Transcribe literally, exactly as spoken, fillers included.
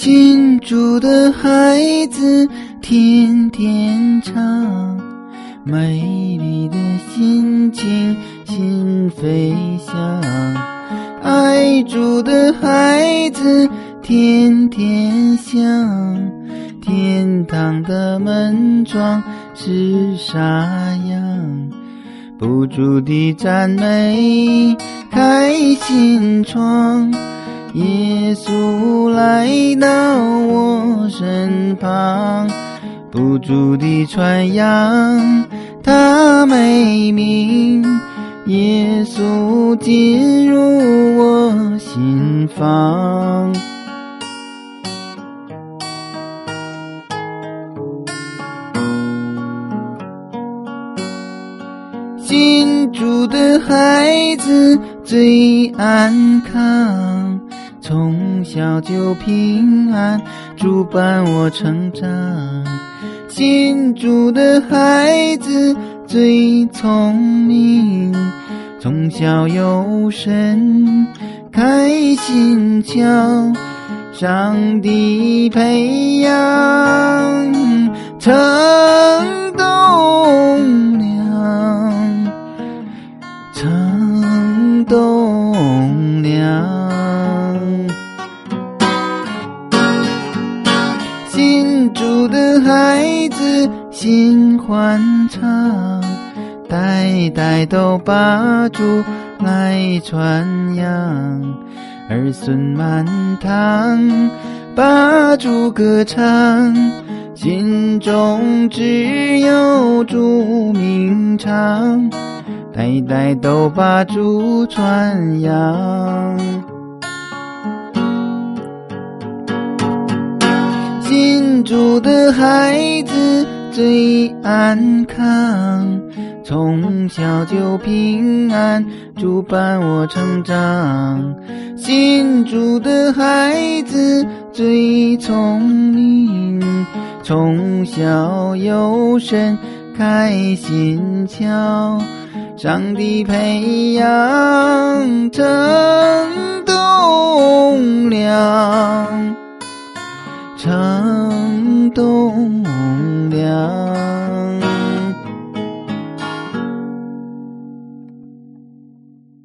信主的孩子天天唱，美丽的心情心飞翔。爱主的孩子天天想，天堂的门窗是沙样，不住地赞美开心窗。耶稣来到我身旁，不住地传扬他美名，耶稣进入我心房。信主的孩子最安康，从小就平安，主伴我成长。信主的孩子最聪明，从小有神开心窍，上帝培养成栋梁，成栋梁。信主的孩子心欢畅，代代都把主来传扬，儿孙满堂把主歌唱，心中只有主名唱，代代都把主传扬。信主的孩子最安康，从小就平安，主伴我成长。信主的孩子最聪明，从小有神开心窍，上帝培养成